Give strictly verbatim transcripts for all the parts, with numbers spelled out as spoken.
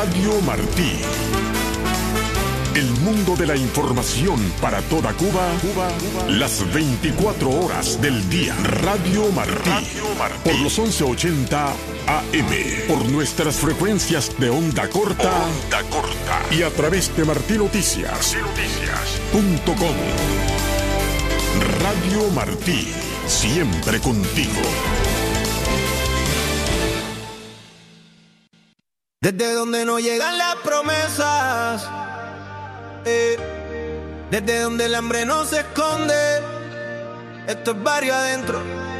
Radio Martí. El mundo de la información para toda Cuba, Cuba, las veinticuatro horas del día. Radio Martí. Radio Martí. Por los once ochenta A M. Por nuestras frecuencias de onda corta. Onda corta. Y a través de martí noticias punto com. Radio Martí. Siempre contigo. Desde donde no llegan las promesas, eh, desde donde el hambre no se esconde, esto es barrio adentro.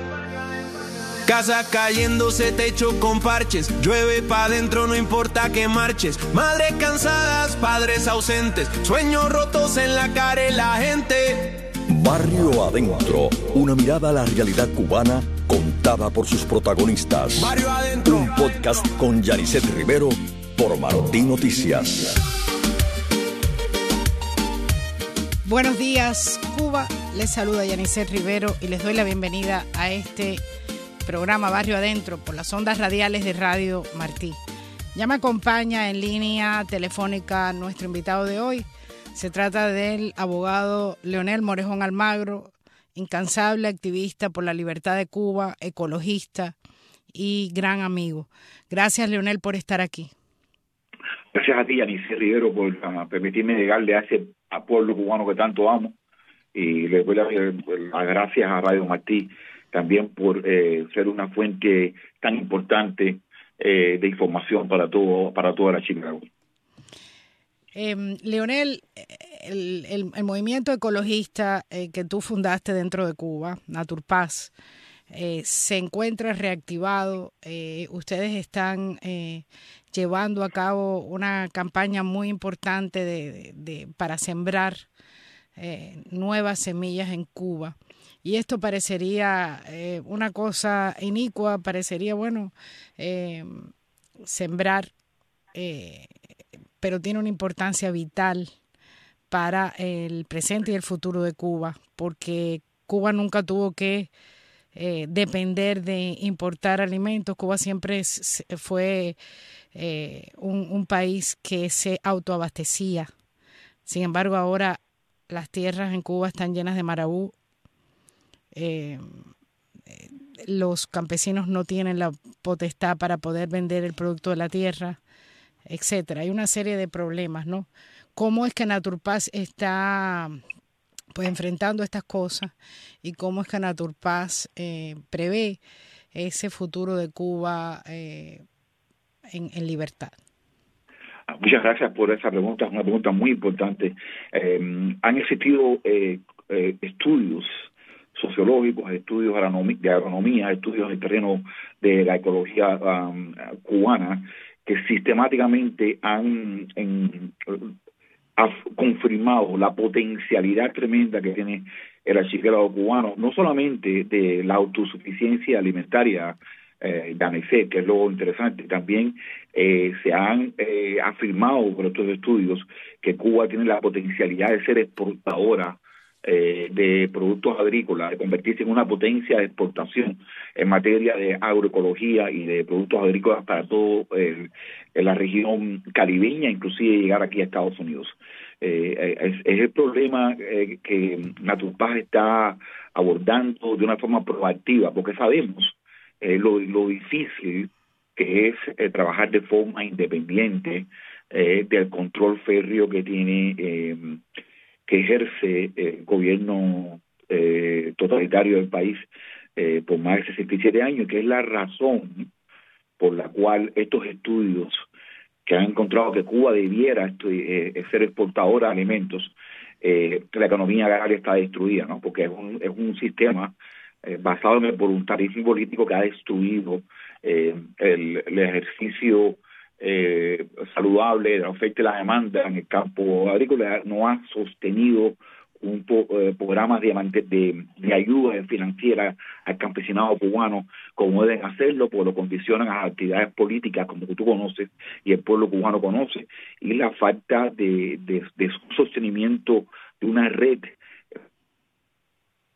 Casas cayéndose, techo con parches, llueve pa' adentro, no importa que marches. Madres cansadas, padres ausentes, sueños rotos en la cara de la gente. Barrio Adentro, una mirada a la realidad cubana contada por sus protagonistas. Barrio Adentro. Un podcast con Yanisset Rivero por Martí Noticias. Buenos días, Cuba. Les saluda Yanisset Rivero y les doy la bienvenida a este programa Barrio Adentro por las ondas radiales de Radio Martí. Ya me acompaña en línea telefónica nuestro invitado de hoy. Se trata del abogado Leonel Morejón Almagro, incansable activista por la libertad de Cuba, ecologista y gran amigo. Gracias, Leonel, por estar aquí. Gracias a ti, Yanisset Rivero, por uh, permitirme llegarle a ese a pueblo cubano que tanto amo. Y le doy las la gracias a Radio Martí también por eh, ser una fuente tan importante eh, de información para todo para toda la Chicago. Eh, Leonel, el, el, el movimiento ecologista eh, que tú fundaste dentro de Cuba, Naturpaz, eh, se encuentra reactivado. Eh, ustedes están eh, llevando a cabo una campaña muy importante de, de, de, para sembrar eh, nuevas semillas en Cuba. Y esto parecería eh, una cosa inicua, parecería, bueno, eh, sembrar... Eh, pero tiene una importancia vital para el presente y el futuro de Cuba, porque Cuba nunca tuvo que eh, depender de importar alimentos. Cuba siempre es, fue eh, un, un país que se autoabastecía. Sin embargo, ahora las tierras en Cuba están llenas de marabú. Eh, los campesinos no tienen la potestad para poder vender el producto de la tierra, etcétera. Hay una serie de problemas, ¿no? ¿Cómo es que Naturpaz está pues enfrentando estas cosas y cómo es que Naturpaz eh, prevé ese futuro de Cuba eh, en, en libertad? Muchas gracias por esa pregunta, es una pregunta muy importante. Eh, han existido eh, eh, estudios sociológicos, estudios de agronomía, estudios en el terreno de la ecología um, cubana, que sistemáticamente han en, ha confirmado la potencialidad tremenda que tiene el archipiélago cubano, no solamente de la autosuficiencia alimentaria, eh, Yanisset, que es lo interesante, también eh, se han eh, afirmado por estos estudios que Cuba tiene la potencialidad de ser exportadora Eh, de productos agrícolas, de convertirse en una potencia de exportación en materia de agroecología y de productos agrícolas para todo el, en la región caribeña, inclusive llegar aquí a Estados Unidos. Eh, es, es el problema eh, que Naturpaz está abordando de una forma proactiva, porque sabemos eh, lo, lo difícil que es eh, trabajar de forma independiente eh, del control férreo que tiene eh, que ejerce el gobierno eh, totalitario del país eh, por más de sesenta y siete años, que es la razón por la cual estos estudios que han encontrado que Cuba debiera eh, ser exportadora de alimentos, eh, la economía agraria está destruida, ¿no? Porque es un, es un sistema eh, basado en el voluntarismo político que ha destruido eh, el, el ejercicio Eh, saludable de la oferta y la demanda en el campo agrícola, no ha sostenido un po, eh, programas de, de, de ayuda financiera al campesinado cubano como deben hacerlo, porque lo condicionan a las actividades políticas como tú conoces y el pueblo cubano conoce, y la falta de, de, de sostenimiento de una red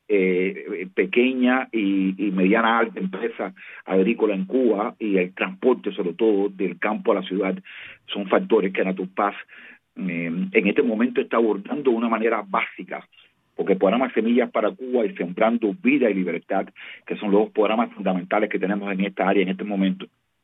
eh, pequeña y, y mediana alta empresa agrícola en Cuba y el transporte, sobre todo, del campo a la ciudad, son factores que Naturpaz eh, en este momento está abordando de una manera básica, porque el programa Semillas para Cuba y Sembrando Vida y Libertad, que son los dos programas fundamentales que tenemos en esta área en este momento,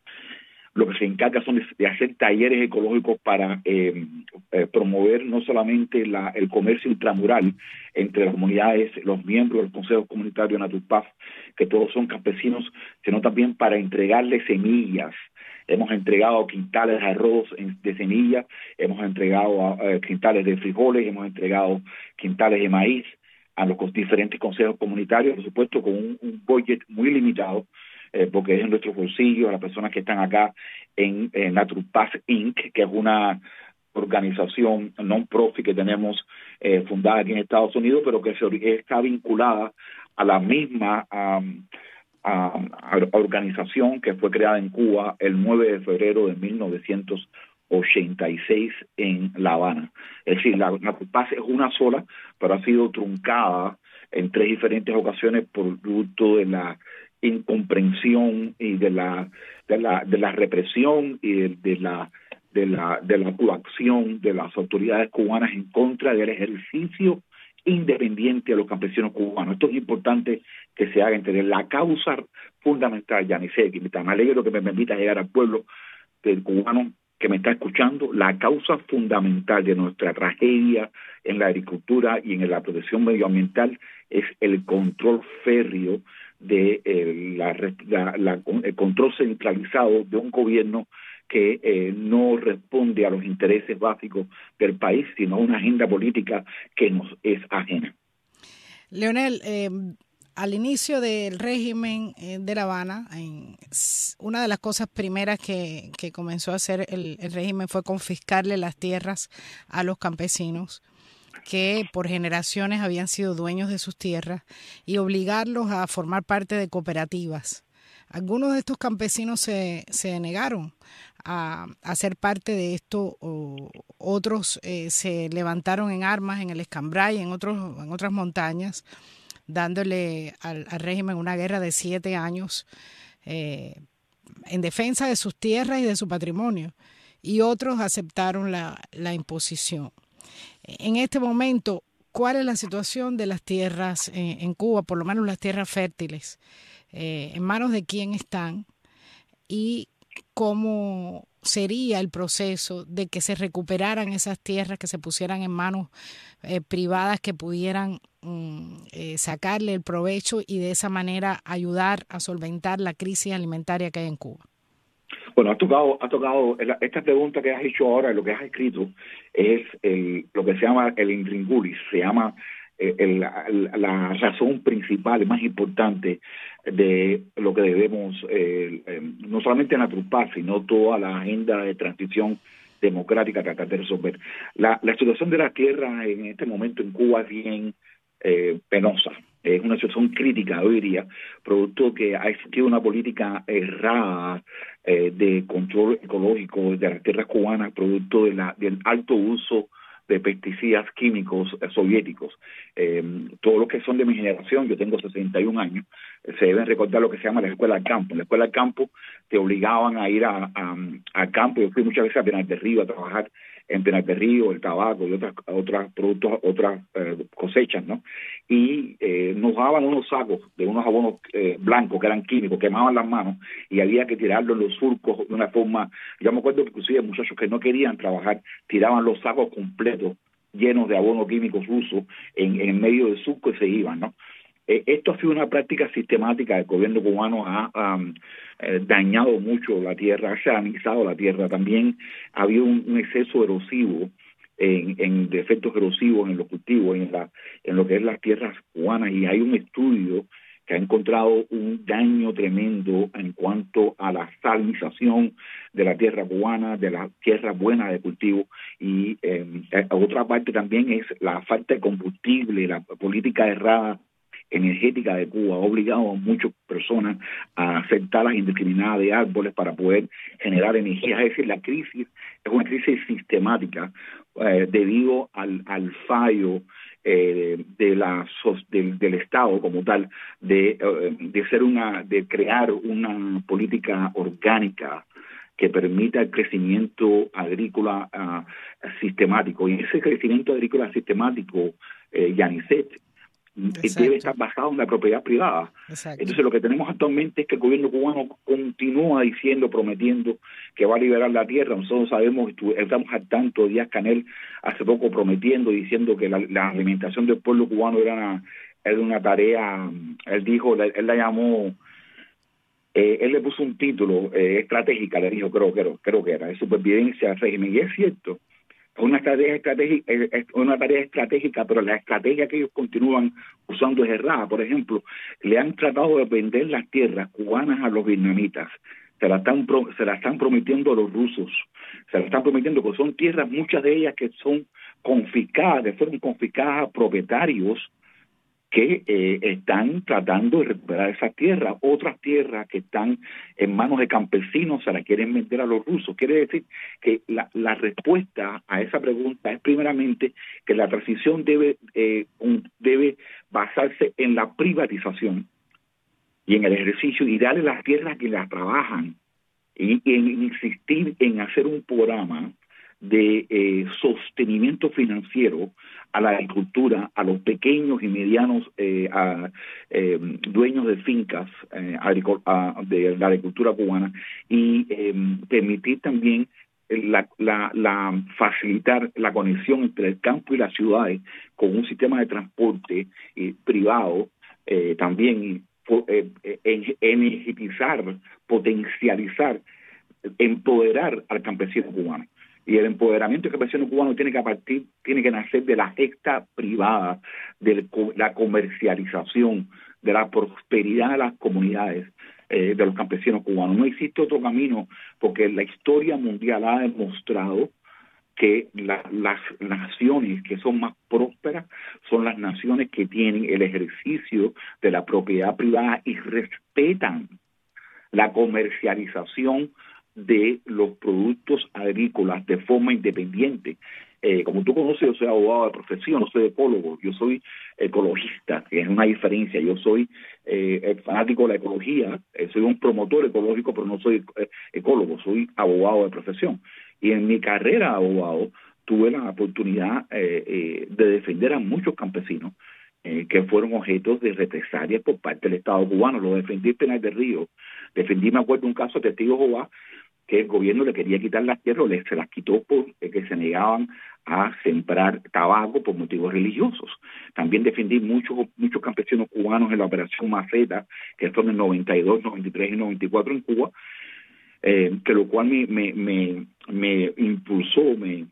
lo que se encarga son de, de hacer talleres ecológicos para eh, eh, promover no solamente la, el comercio intramural entre las comunidades, los miembros del Consejo Comunitario de Naturpaz, que todos son campesinos, sino también para entregarles semillas. Hemos entregado quintales de arroz de semillas, hemos entregado uh, quintales de frijoles, hemos entregado quintales de maíz a los diferentes consejos comunitarios, por supuesto con un, un budget muy limitado, eh, porque es en nuestros bolsillos, a las personas que están acá en, en Naturpaz incorporated, que es una organización non-profit que tenemos eh, fundada aquí en Estados Unidos, pero que se, está vinculada a la misma um, a, a organización que fue creada en Cuba el nueve de febrero de mil novecientos ochenta y seis en La Habana. Es decir, la Naturpaz es una sola, pero ha sido truncada en tres diferentes ocasiones por producto de la incomprensión y de la de la de la represión y de, de la de la de la coacción de las autoridades cubanas en contra del ejercicio independiente de los campesinos cubanos. Esto es importante que se haga entender. La causa fundamental, Yanice, que me alegro que me permita llegar al pueblo del cubano que me está escuchando, la causa fundamental de nuestra tragedia en la agricultura y en la protección medioambiental es el control férreo de eh, la, la, la, el control centralizado de un gobierno que eh, no responde a los intereses básicos del país, sino a una agenda política que nos es ajena. Leonel, eh, al inicio del régimen eh, de La Habana, en, una de las cosas primeras que, que comenzó a hacer el, el régimen fue confiscarle las tierras a los campesinos que por generaciones habían sido dueños de sus tierras y obligarlos a formar parte de cooperativas. Algunos de estos campesinos se, se negaron a, a ser parte de esto, o otros eh, se levantaron en armas en el Escambray y en, otros, en otras montañas, dándole al, al régimen una guerra de siete años eh, en defensa de sus tierras y de su patrimonio, y otros aceptaron la, la imposición. En este momento, ¿cuál es la situación de las tierras en, en Cuba, por lo menos las tierras fértiles? Eh, ¿En manos de quién están? ¿Y cómo sería el proceso de que se recuperaran esas tierras, que se pusieran en manos eh, privadas que pudieran um, eh, sacarle el provecho y de esa manera ayudar a solventar la crisis alimentaria que hay en Cuba? Bueno, has tocado, has tocado esta pregunta que has hecho ahora, lo que has escrito, es el, lo que se llama el intríngulis, se llama eh, el, la, la razón principal y más importante de lo que debemos, eh, eh, no solamente Naturpaz, sino toda la agenda de transición democrática tratar de resolver. La, la situación de la tierra en este momento en Cuba es bien eh, penosa. Es una situación crítica, yo diría, producto que ha existido una política errada eh, de control ecológico de las tierras cubanas, producto de la, del alto uso de pesticidas químicos eh, soviéticos. Eh, todos los que son de mi generación, yo tengo sesenta y un años, eh, se deben recordar lo que se llama la escuela al campo. En la escuela al campo te obligaban a ir a, a, a campo. Yo fui muchas veces a Pinar del Río a trabajar en Pinar del Río, el tabaco y otras otras productos, otras eh, cosechas, ¿no? Y eh, nos daban unos sacos de unos abonos eh, blancos que eran químicos, quemaban las manos y había que tirarlos en los surcos de una forma. Yo me acuerdo que inclusive muchachos que no querían trabajar tiraban los sacos completos llenos de abonos químicos rusos en, en medio del surco y se iban, ¿no? Eh, esto ha sido una práctica sistemática. El gobierno cubano ha um, eh, dañado mucho la tierra, ha salinizado la tierra. También ha habido un, un exceso erosivo, en, en defectos erosivos en los cultivos, en, la, en lo que es las tierras cubanas, y hay un estudio que ha encontrado un daño tremendo en cuanto a la salinización de la tierra cubana, de la tierra buena de cultivo, y eh, otra parte también es la falta de combustible, la política errada energética de Cuba ha obligado a muchas personas a hacer talas indiscriminadas de árboles para poder generar energía. Es decir, la crisis es una crisis sistemática eh, debido al, al fallo eh, de la del, del Estado como tal, de, de ser una, de crear una política orgánica que permita el crecimiento agrícola uh, sistemático. Y ese crecimiento agrícola sistemático, eh, Yanicet, debe estar basado en la propiedad privada. Exacto. Entonces lo que tenemos actualmente es que el gobierno cubano continúa diciendo, prometiendo que va a liberar la tierra. Nosotros sabemos, estamos al tanto, Díaz Canel hace poco prometiendo, diciendo que la, la alimentación del pueblo cubano era una, era una tarea, él dijo, él la llamó, eh, él le puso un título eh, estratégica, le dijo, creo, creo, creo que era, de supervivencia del régimen, y es cierto. Una tarea estratégica, una tarea estratégica, pero la estrategia que ellos continúan usando es errada. Por ejemplo, le han tratado de vender las tierras cubanas a los vietnamitas, se la están se la están prometiendo a los rusos, se la están prometiendo, porque son tierras, muchas de ellas que son confiscadas, que fueron confiscadas a propietarios que eh, están tratando de recuperar esas tierras. Otras tierras que están en manos de campesinos se las quieren vender a los rusos. Quiere decir que la, la respuesta a esa pregunta es primeramente que la transición debe, eh, un, debe basarse en la privatización y en el ejercicio y darle las tierras que las trabajan y, y en insistir en hacer un programa de eh, sostenimiento financiero a la agricultura, a los pequeños y medianos eh, a, eh, dueños de fincas eh, a, de la agricultura cubana y eh, permitir también la, la, la facilitar la conexión entre el campo y las ciudades con un sistema de transporte eh, privado, eh, también eh, eh, energizar, potencializar, empoderar al campesino cubano. Y el empoderamiento del campesino cubano tiene que partir, tiene que nacer de la gesta privada, de la comercialización, de la prosperidad de las comunidades, eh, de los campesinos cubanos. No existe otro camino, porque la historia mundial ha demostrado que la, las naciones que son más prósperas son las naciones que tienen el ejercicio de la propiedad privada y respetan la comercialización de los productos agrícolas de forma independiente. Eh, como tú conoces, yo soy abogado de profesión, no soy ecólogo, yo soy ecologista, que es una diferencia. Yo soy eh, fanático de la ecología, eh, soy un promotor ecológico, pero no soy eh, ecólogo, soy abogado de profesión. Y en mi carrera de abogado tuve la oportunidad eh, eh, de defender a muchos campesinos eh, que fueron objetos de represalias por parte del Estado cubano. Lo defendí en Penal del Río, defendí, me acuerdo, un caso de Testigo de Jehová, que el gobierno le quería quitar las tierras, se las quitó porque se negaban a sembrar tabaco por motivos religiosos. También defendí muchos muchos campesinos cubanos en la Operación Maceta, que fue en el noventa y dos, noventa y tres y noventa y cuatro en Cuba, eh, que lo cual me me me, me impulsó, me,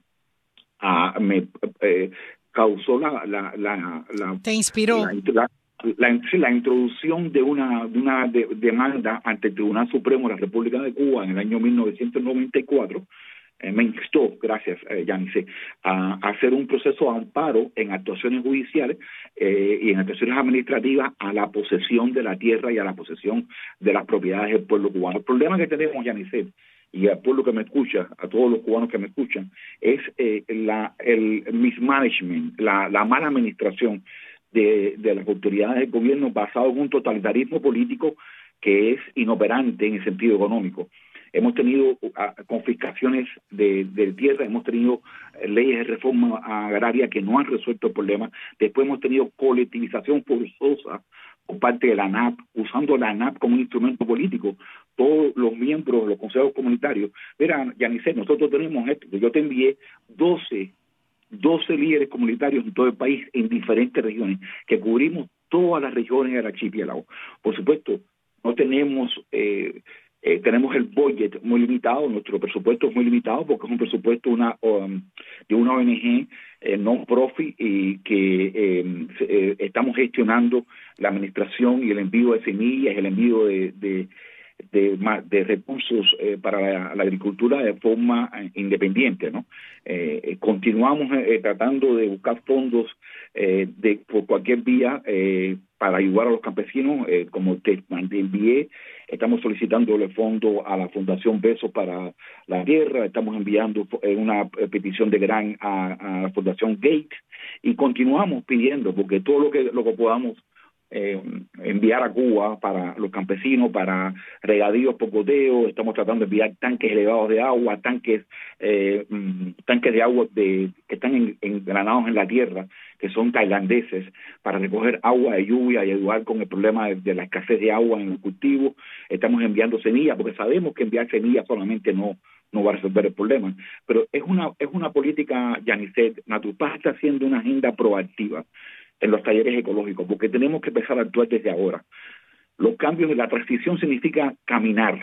a, me eh, causó la, la, la, la... Te inspiró. La, la, La, la introducción de una de una de, demanda ante el Tribunal Supremo de la República de Cuba en el año mil novecientos noventa y cuatro eh, me instó, gracias, eh, Yanice, a, a hacer un proceso de amparo en actuaciones judiciales eh, y en actuaciones administrativas a la posesión de la tierra y a la posesión de las propiedades del pueblo cubano. El problema que tenemos, Yanice, y al pueblo que me escucha, a todos los cubanos que me escuchan, es eh, la el mismanagement, la, la mala administración De, de las autoridades del gobierno basado en un totalitarismo político que es inoperante en el sentido económico. Hemos tenido uh, confiscaciones de, de tierra, hemos tenido uh, leyes de reforma agraria que no han resuelto el problema. Después hemos tenido colectivización forzosa por parte de la A N A P, usando la A N A P como un instrumento político. Todos los miembros de los consejos comunitarios, verán, Yanice, nosotros tenemos esto, yo te envié doce doce líderes comunitarios en todo el país, en diferentes regiones, que cubrimos todas las regiones del archipiélago. Por supuesto, no tenemos, eh, eh, tenemos el budget muy limitado, nuestro presupuesto es muy limitado porque es un presupuesto una, um, de una O N G eh, non-profit y que eh, eh, estamos gestionando la administración y el envío de semillas, el envío de, de de, de recursos eh, para la, la agricultura de forma eh, independiente, ¿no? Eh, continuamos eh, tratando de buscar fondos eh, de por cualquier vía eh, para ayudar a los campesinos, eh, como te envié. Estamos solicitándole fondos a la Fundación Besos para la Tierra, estamos enviando una petición de grant a, a la Fundación Gates, y continuamos pidiendo, porque todo lo que lo que podamos Eh, enviar a Cuba para los campesinos, para regadíos por goteo. Estamos tratando de enviar tanques elevados de agua, tanques eh, tanques de agua de, que están en, engranados en la tierra, que son tailandeses, para recoger agua de lluvia y ayudar con el problema de, de la escasez de agua en los cultivos. Estamos enviando semillas, porque sabemos que enviar semillas solamente no no va a resolver el problema, pero es una es una política, Yanicet. Naturpaz está haciendo una agenda proactiva en los talleres ecológicos, porque tenemos que empezar a actuar desde ahora. Los cambios de la transición significa caminar.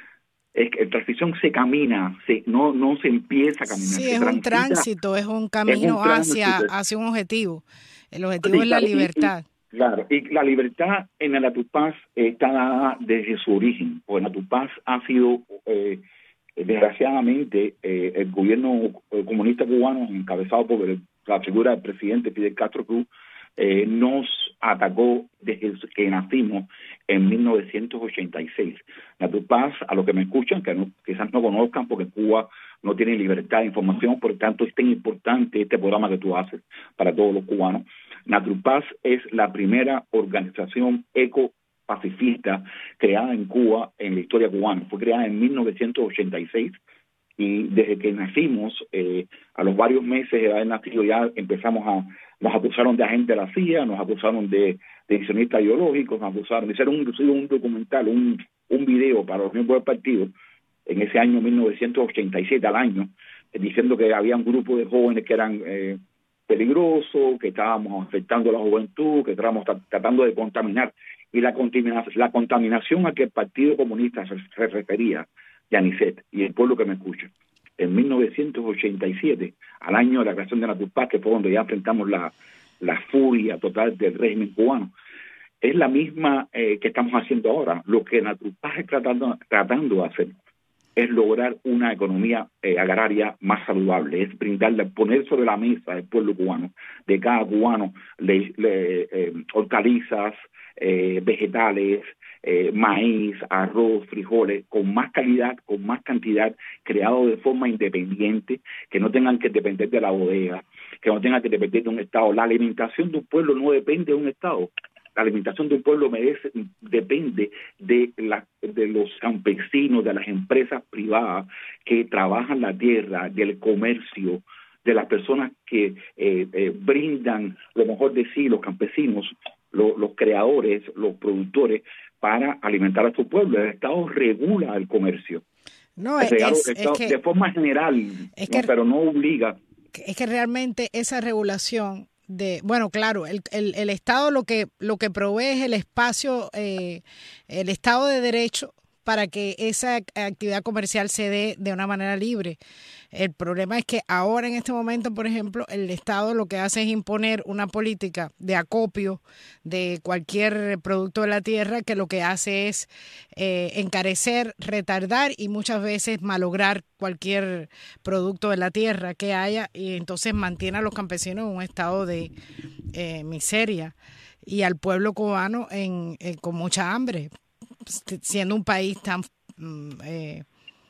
Es que la transición se camina, se, no no se empieza a caminar. Sí, se es transita, un tránsito, es un camino es un hacia, hacia un objetivo. El objetivo sí, es la libertad. Y, y, claro, y la libertad en el Naturpaz está dada desde su origen, porque Naturpaz ha sido... Eh, desgraciadamente, eh, el gobierno comunista cubano, encabezado por el, la figura del presidente Fidel Castro Cruz, eh, nos atacó desde que nacimos en mil novecientos ochenta y seis. Naturpaz, a los que me escuchan, que no, quizás no conozcan, porque Cuba no tiene libertad de información, por tanto es tan importante este programa que tú haces para todos los cubanos. Naturpaz es la primera organización eco pacifista creada en Cuba en la historia cubana. Fue creada en mil novecientos ochenta y seis, y desde que nacimos, eh, a los varios meses de haber nacido, ya empezamos a, nos acusaron de agentes de la C I A, nos acusaron de, de accionistas ideológicos, nos acusaron, hicieron inclusive un documental, un, un video para los miembros del partido en ese año mil novecientos ochenta y siete, al año, eh, diciendo que había un grupo de jóvenes que eran eh, peligrosos, que estábamos afectando a la juventud, que estábamos tratando de contaminar. Y la contaminación, la contaminación a que el Partido Comunista se, se refería, Yanicet, y el pueblo que me escucha, en mil novecientos ochenta y siete, al año de la creación de Naturpaz, que fue donde ya enfrentamos la, la furia total del régimen cubano, es la misma eh, que estamos haciendo ahora. Lo que Naturpaz está tratando, tratando de hacer es lograr una economía eh, agraria más saludable, es brindarle, poner sobre la mesa del pueblo cubano, de cada cubano, le, le, eh, hortalizas, eh, vegetales, eh, maíz, arroz, frijoles, con más calidad, con más cantidad, creado de forma independiente, que no tengan que depender de la bodega, que no tengan que depender de un Estado. La alimentación de un pueblo no depende de un Estado. La alimentación de un pueblo merece, depende de, la, de los campesinos, de las empresas privadas que trabajan la tierra, del comercio, de las personas que eh, eh, brindan lo mejor de sí, los campesinos, lo, los creadores, los productores, para alimentar a su pueblo. El Estado regula el comercio. No, el regalo, es, el Estado, es que, de forma general, es ¿no? que, pero no obliga. Es que realmente esa regulación de, bueno, claro, el, el, el Estado lo que lo que provee es el espacio, eh, el Estado de Derecho para que esa actividad comercial se dé de una manera libre. El problema es que ahora en este momento, por ejemplo, el Estado lo que hace es imponer una política de acopio de cualquier producto de la tierra, que lo que hace es eh, encarecer, retardar y muchas veces malograr cualquier producto de la tierra que haya, y entonces mantiene a los campesinos en un estado de eh, miseria y al pueblo cubano en, en con mucha hambre, siendo un país tan eh,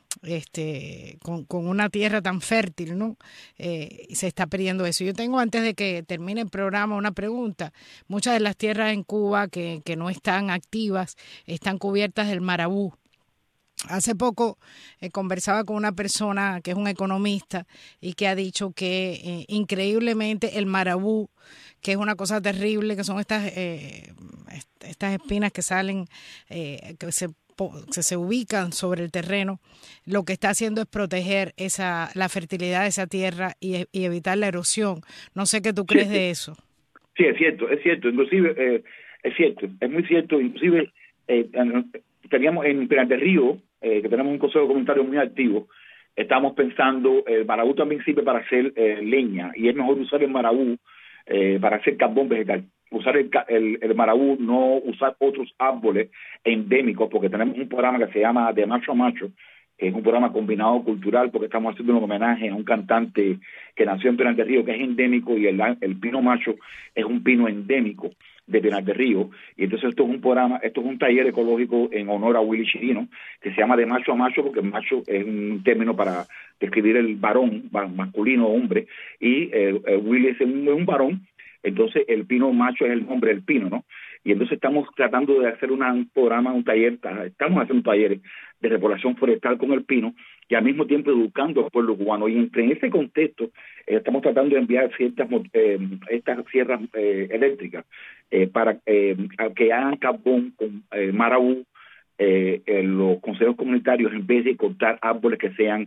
este con, con una tierra tan fértil, ¿no? Eh, se está perdiendo eso. Yo tengo, antes de que termine el programa, una pregunta. Muchas de las tierras en Cuba que, que no están activas están cubiertas del marabú. Hace poco eh, conversaba con una persona que es un economista y que ha dicho que eh, increíblemente el marabú, que es una cosa terrible, que son estas eh, estas espinas que salen, eh, que se, se se ubican sobre el terreno, lo que está haciendo es proteger esa la fertilidad de esa tierra y, y evitar la erosión. No sé qué tú crees sí, de eso. Sí, es cierto, es cierto. Inclusive, eh, es cierto, es muy cierto. Inclusive, eh, teníamos en Pinar del Río, eh, que tenemos un consejo comunitario muy activo, estamos pensando, el marabú también sirve para hacer eh, leña, y es mejor usar el marabú eh, para hacer carbón vegetal. Usar el, el, el marabú, no usar otros árboles endémicos, porque tenemos un programa que se llama De Macho a Macho, que es un programa combinado cultural, porque estamos haciendo un homenaje a un cantante que nació en Pinar del Río, que es endémico, y el, el pino macho es un pino endémico de Pinar del Río. Y entonces esto es un programa, esto es un taller ecológico en honor a Willy Chirino, que se llama De Macho a Macho, porque macho es un término para describir el varón, masculino o hombre, y eh, eh, Willy es un, un varón. Entonces el pino macho es el nombre del pino, ¿no? Y entonces estamos tratando de hacer una, un programa, un taller, estamos haciendo talleres de repoblación forestal con el pino y al mismo tiempo educando al pueblo cubano. Y entre en ese contexto eh, estamos tratando de enviar ciertas eh, estas sierras eh, eléctricas eh, para eh, que hagan carbón con eh, marabú, Eh, en los consejos comunitarios, en vez de cortar árboles que sean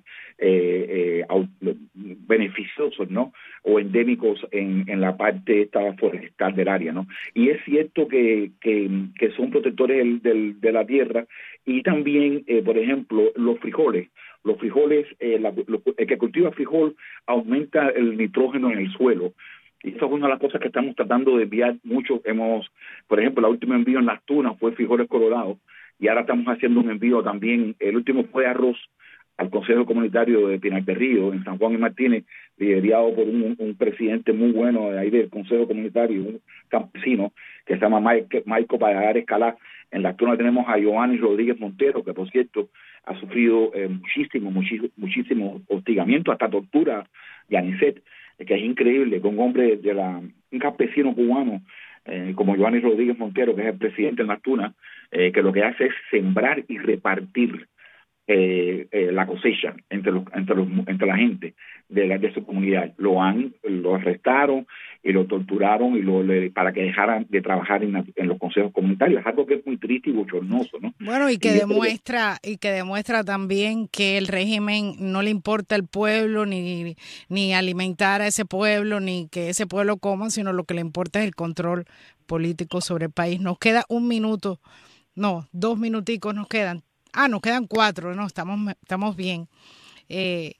eh, eh, beneficiosos, ¿no? O endémicos en, en la parte esta forestal del área, ¿no? Y es cierto que, que, que son protectores del, del, de la tierra, y también, eh, por ejemplo, los frijoles. Los frijoles, eh, la, lo, el que cultiva frijol aumenta el nitrógeno en el suelo. Y eso es una de las cosas que estamos tratando de enviar mucho. Hemos, por ejemplo, el último envío en Las Tunas fue frijoles colorados, y ahora estamos haciendo un envío también, el último fue arroz al Consejo Comunitario de Pinar del Río, en San Juan y Martínez, liderado por un, un presidente muy bueno de ahí del Consejo Comunitario, un campesino, que se llama Mike, Michael Payagares Calá. En Las Tunas tenemos a Giovanni Rodríguez Montero, que por cierto ha sufrido eh, muchísimo, muchísimo, muchísimo hostigamiento, hasta tortura de Anicet, que es increíble, que un hombre de la, un campesino cubano, Eh, como Giovanni Rodríguez Montero, que es el presidente de Las Tunas, eh, que lo que hace es sembrar y repartir eh, eh, la cosecha entre los, entre los, entre la gente de, la, de su comunidad. Lo han, lo arrestaron y lo torturaron y lo le, para que dejaran de trabajar en, la, en los consejos comunitarios. Es algo que es muy triste y bochornoso, ¿no? Bueno, y que y demuestra que... y que demuestra también que el régimen no le importa el pueblo, ni ni alimentar a ese pueblo, ni que ese pueblo coma, sino lo que le importa es el control político sobre el país. Nos queda un minuto, no, dos minuticos nos quedan. Ah, nos quedan cuatro, no, estamos estamos bien. Eh,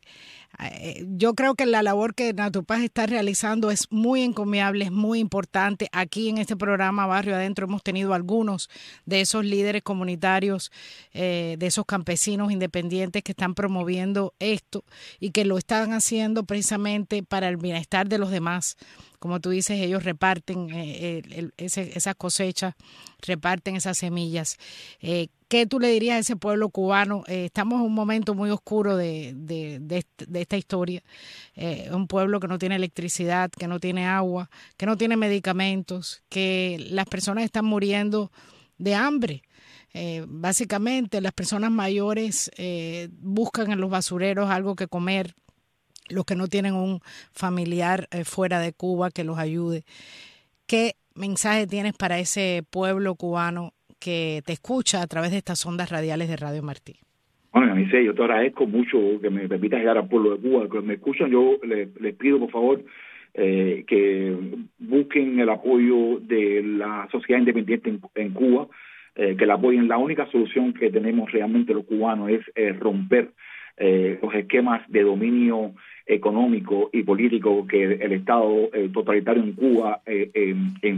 Yo creo que la labor que Naturpaz está realizando es muy encomiable, es muy importante. Aquí en este programa Barrio Adentro hemos tenido algunos de esos líderes comunitarios, eh, de esos campesinos independientes que están promoviendo esto y que lo están haciendo precisamente para el bienestar de los demás. Como tú dices, ellos reparten eh, el, el, ese, esas cosechas, reparten esas semillas. Eh, ¿Qué tú le dirías a ese pueblo cubano? Eh, estamos en un momento muy oscuro de, de, de, de esta historia. Eh, un pueblo que no tiene electricidad, que no tiene agua, que no tiene medicamentos, que las personas están muriendo de hambre. Eh, básicamente, las personas mayores eh, buscan en los basureros algo que comer. Los que no tienen un familiar eh, fuera de Cuba que los ayude. ¿Qué mensaje tienes para ese pueblo cubano que te escucha a través de estas ondas radiales de Radio Martí? Bueno, Anice, yo te agradezco mucho que me permitas llegar al pueblo de Cuba. Que me escuchan, yo les, les pido, por favor, eh, que busquen el apoyo de la sociedad independiente en, en Cuba, eh, que la apoyen. La única solución que tenemos realmente los cubanos es eh, romper eh, los esquemas de dominio económico y político que el Estado eh, totalitario en Cuba eh, eh,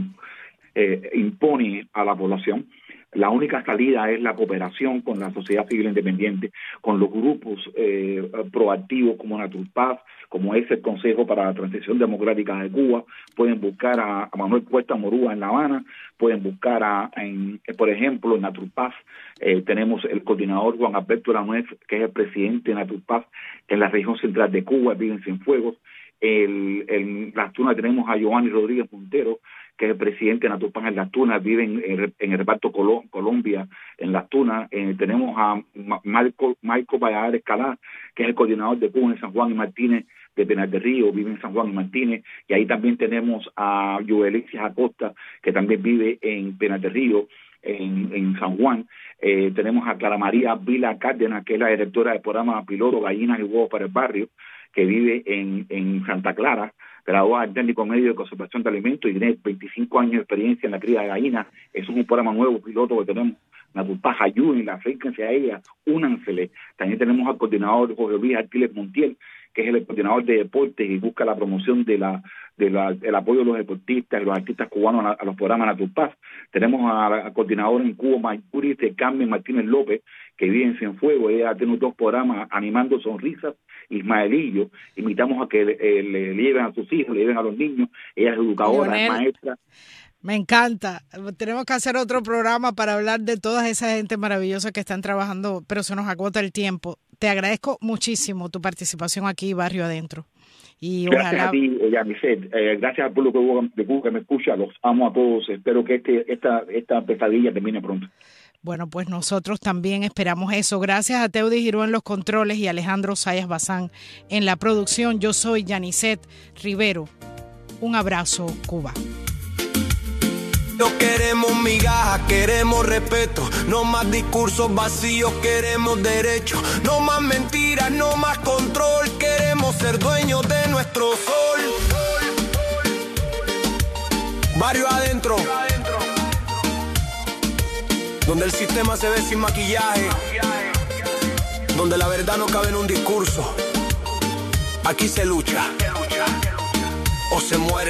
eh, impone a la población. La única salida es la cooperación con la sociedad civil independiente, con los grupos eh, proactivos como Naturpaz, como es el Consejo para la Transición Democrática de Cuba. Pueden buscar a, a Manuel Cuesta Morúa en La Habana, pueden buscar a, en, por ejemplo, en Naturpaz, eh, tenemos el coordinador Juan Alberto Lanuez, que es el presidente de Naturpaz en la región central de Cuba, vive en Cienfuegos. El, en Las Tunas tenemos a Giovanni Rodríguez Montero, que es el presidente de Naturpaz en Las Tunas, vive en, en, en el reparto Colo, Colombia, en Las Tunas. Eh, tenemos a Marco, Michael Payagares Calá, que es el coordinador de Cuba en San Juan y Martínez, de Pinar del Río, vive en San Juan y Martínez. Y ahí también tenemos a Joelixis Acosta, que también vive en Pinar del Río, en, en San Juan. Eh, tenemos a Clara María Vila Cárdenas, que es la directora del programa piloto Gallinas y Huevos para el Barrio, que vive en, en Santa Clara, graduada en técnico medio de conservación de alimentos y tiene veinticinco años de experiencia en la cría de gallinas. Eso es un programa nuevo, piloto que tenemos. Naturpaz, ayúdenla, acérquense a ella, únansele. También tenemos al coordinador Jorge Luis Artiles Montiel, que es el coordinador de deportes y busca la promoción de la del de apoyo de los deportistas y los artistas cubanos a, a los programas Naturpaz. Tenemos al coordinador en Cuba, Mayuri, de Carmen Martínez López, que vive en Cienfuegos. Ella tiene dos programas, Animando Sonrisas, Ismaelillo. Invitamos a que le, le, le lleven a sus hijos, le lleven a los niños. Ella es educadora, Leonel, es maestra. Me encanta. Tenemos que hacer otro programa para hablar de toda esa gente maravillosa que están trabajando, pero se nos agota el tiempo. Te agradezco muchísimo tu participación aquí, Barrio Adentro. Y gracias ojalá... a ti, Yaniset. Eh, gracias al pueblo de Cuba que me escucha. Los amo a todos. Espero que este esta esta pesadilla termine pronto. Bueno, pues nosotros también esperamos eso. Gracias a Teudis Giró en los controles y Alejandro Sayas Bazán en la producción. Yo soy Yaniset Rivero. Un abrazo, Cuba. No queremos migajas, queremos respeto. No más discursos vacíos, queremos derechos. No más mentiras, no más control. Queremos ser dueños de nuestro sol. Barrio Adentro, donde el sistema se ve sin maquillaje, donde la verdad no cabe en un discurso. Aquí se lucha o se muere.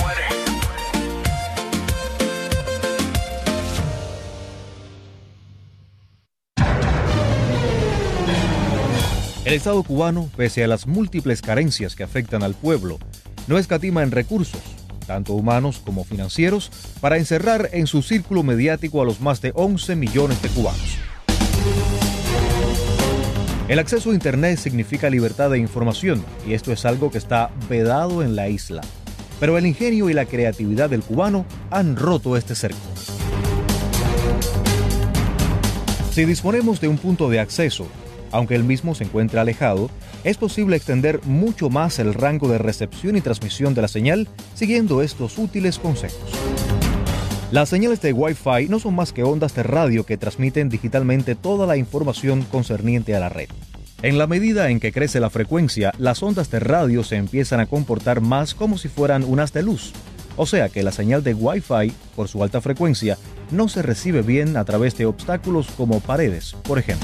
El Estado cubano, pese a las múltiples carencias que afectan al pueblo, no escatima en recursos, tanto humanos como financieros, para encerrar en su círculo mediático a los más de once millones de cubanos. El acceso a Internet significa libertad de información, y esto es algo que está vedado en la isla. Pero el ingenio y la creatividad del cubano han roto este cerco. Si disponemos de un punto de acceso, aunque el mismo se encuentra alejado, es posible extender mucho más el rango de recepción y transmisión de la señal siguiendo estos útiles consejos. Las señales de Wi-Fi no son más que ondas de radio que transmiten digitalmente toda la información concerniente a la red. En la medida en que crece la frecuencia, las ondas de radio se empiezan a comportar más como si fueran un haz de luz. O sea que la señal de Wi-Fi, por su alta frecuencia, no se recibe bien a través de obstáculos como paredes, por ejemplo.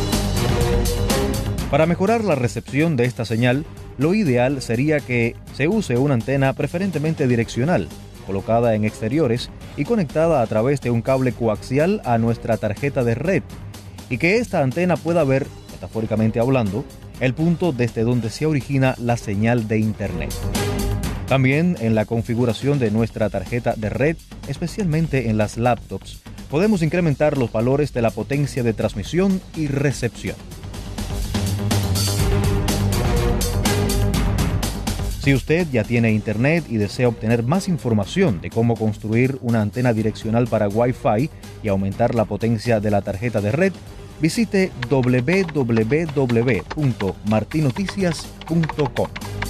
Para mejorar la recepción de esta señal, lo ideal sería que se use una antena preferentemente direccional, colocada en exteriores y conectada a través de un cable coaxial a nuestra tarjeta de red, y que esta antena pueda ver, metafóricamente hablando, el punto desde donde se origina la señal de Internet. También en la configuración de nuestra tarjeta de red, especialmente en las laptops, podemos incrementar los valores de la potencia de transmisión y recepción. Si usted ya tiene Internet y desea obtener más información de cómo construir una antena direccional para Wi-Fi y aumentar la potencia de la tarjeta de red, visite doble u doble u doble u punto marti noticias punto com.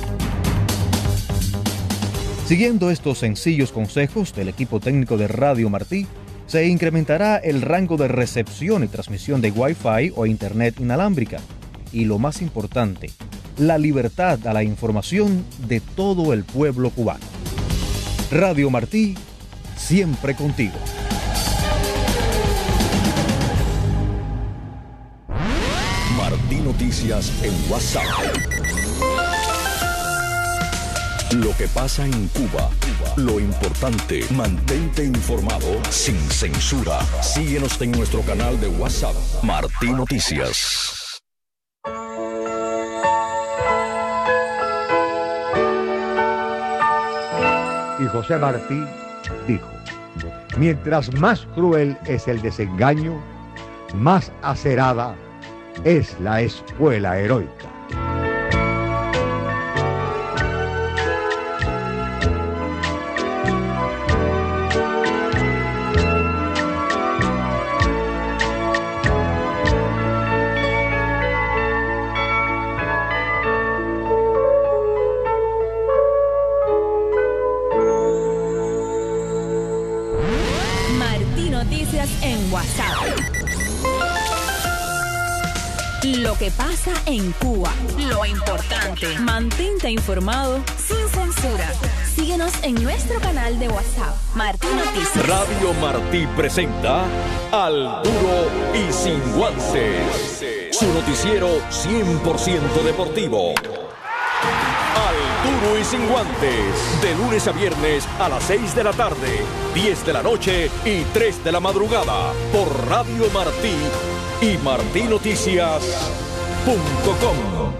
Siguiendo estos sencillos consejos del equipo técnico de Radio Martí, se incrementará el rango de recepción y transmisión de Wi-Fi o Internet inalámbrica. Y lo más importante, la libertad a la información de todo el pueblo cubano. Radio Martí, siempre contigo. Martí Noticias en WhatsApp. Lo que pasa en Cuba, lo importante, mantente informado sin censura. Síguenos en nuestro canal de WhatsApp, Martí Noticias. Y José Martí dijo: mientras más cruel es el desengaño, más acerada es la espuela heroica. En WhatsApp. Lo que pasa en Cuba, lo importante. Mantente informado sin censura. Síguenos en nuestro canal de WhatsApp, Martí Noticias. Radio Martí presenta Al Duro y Sin Guances, su noticiero cien por ciento deportivo. Al duro y sin guantes, de lunes a viernes a las seis de la tarde, diez de la noche y tres de la madrugada, por Radio Martí y martí noticias punto com.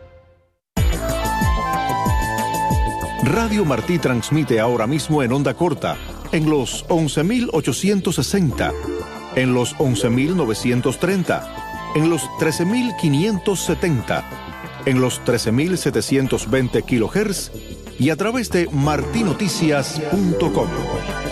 Radio Martí transmite ahora mismo en onda corta, en los once mil ochocientos sesenta, en los once mil novecientos treinta, en los trece mil quinientos setenta, en los trece mil setecientos veinte kilohertz y a través de martí noticias punto com.